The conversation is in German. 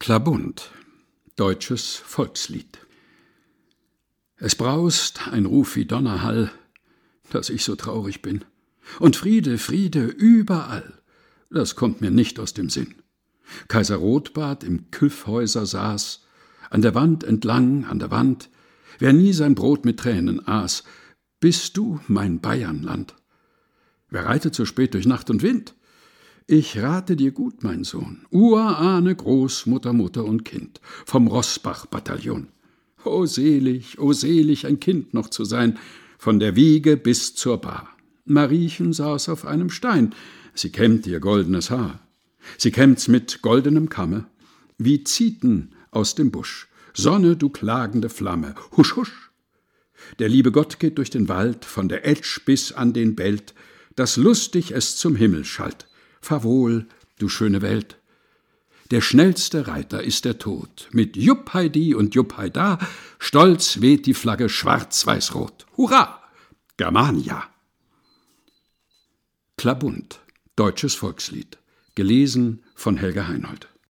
Klabund, deutsches Volkslied. Es braust ein Ruf wie Donnerhall, dass ich so traurig bin. Und Friede, Friede überall, das kommt mir nicht aus dem Sinn. Kaiser Rotbart im Kyffhäuser saß, an der Wand entlang, an der Wand, wer nie sein Brot mit Tränen aß, bist du mein Bayernland. Wer reitet so spät durch Nacht und Wind? Ich rate dir gut, mein Sohn, Urahne, Großmutter, Mutter und Kind, vom Roßbach-Bataillon. O selig, ein Kind noch zu sein, von der Wiege bis zur Bar. Mariechen saß auf einem Stein, sie kämmt ihr goldenes Haar. Sie kämmt's mit goldenem Kamme, wie Zieten aus dem Busch. Sonne, du klagende Flamme, husch, husch. Der liebe Gott geht durch den Wald, von der Etsch bis an den Belt, dass lustig es zum Himmel schallt. Fahr wohl, du schöne Welt. Der schnellste Reiter ist der Tod. Mit Jupp Heidi und Jupp Heida, stolz weht die Flagge schwarz-weiß-rot. Hurra! Germania! Klabund, deutsches Volkslied. Gelesen von Helga Heinold.